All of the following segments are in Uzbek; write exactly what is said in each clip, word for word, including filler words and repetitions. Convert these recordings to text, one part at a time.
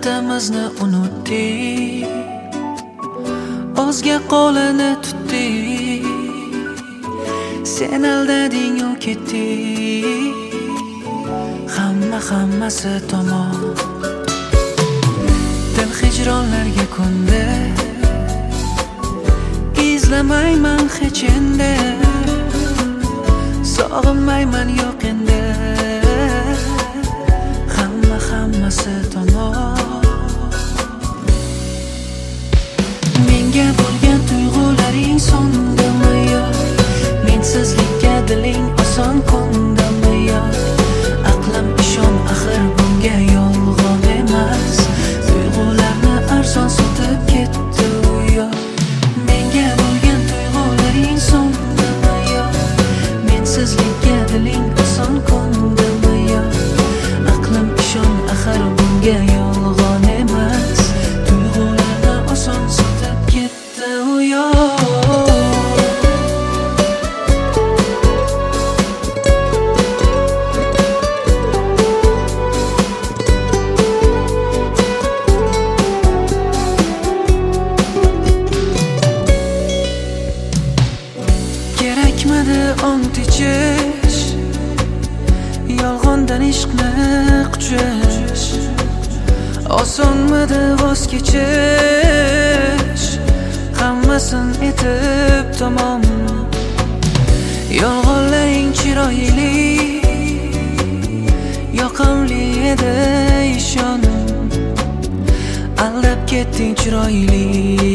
muhabbatimizni unutdik, o'zga qo'lini tutdik, sen aldading u ketdik, hamma hammasi tamom. Dil hijronlarga ko'ndi, izlamayman hech endi, sog'inmayman yo'q endi, hamma hammasi tamom. Menga bo'lgan tuyg'ularing so'ndimi yo, mensizlikka diling oson ko'ndimi yo, aqlim ishon axir bunga yolg'on emas, tuyg'ularni arzon sotib ketdi u yo. Menga bo'lgan tuyg'ularing so'ndimi yo, mensizlikka diling oson ko'ndimi yo, aqlim ishon axir bunga yolg'on emas, tuyg'ularni oson sotib ketdi u yo. Kerakmidi ont ichish, yolg'ondan ishqni quchish, osonmidi voz kechish, hammasin etib tamom. Yolg'onlaring chiroyli, yoqimli edi ishon, aldab ketding chiroyli,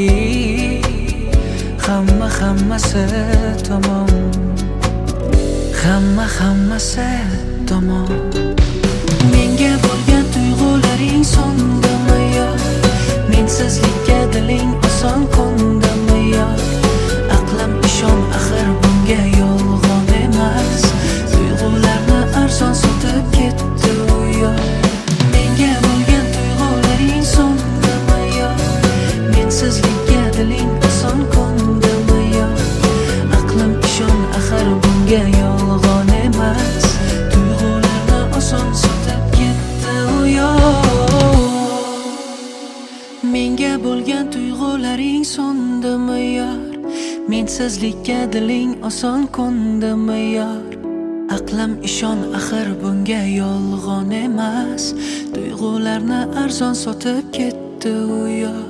hamma hammasi tamom, hamma hammasi tamom. Menga bo'lgan tuyg'ularing so'ndimi yo, mensizlikka diling oson ko'ndimi yo, aqlim ishon axir bunga yolg'on emas, tuyg'ularni arzon sotib ketdi u yo. Menga bo'lgan tuyg'ularing so'ndimi yo, mensizlikka diling oson ko'ndimi yo, aqlim ishon axir bunga yolg'on emas, tuyg'ularni oson sotib ketdi u yo. Menga bo'lgan tuyg'ularing so'ndimi yor, mensizlikka diling oson ko'ndimi yor, aqlim ishon axir bunga yolg'on emas, tuyg'ularni arzon sotib ketdi u yor.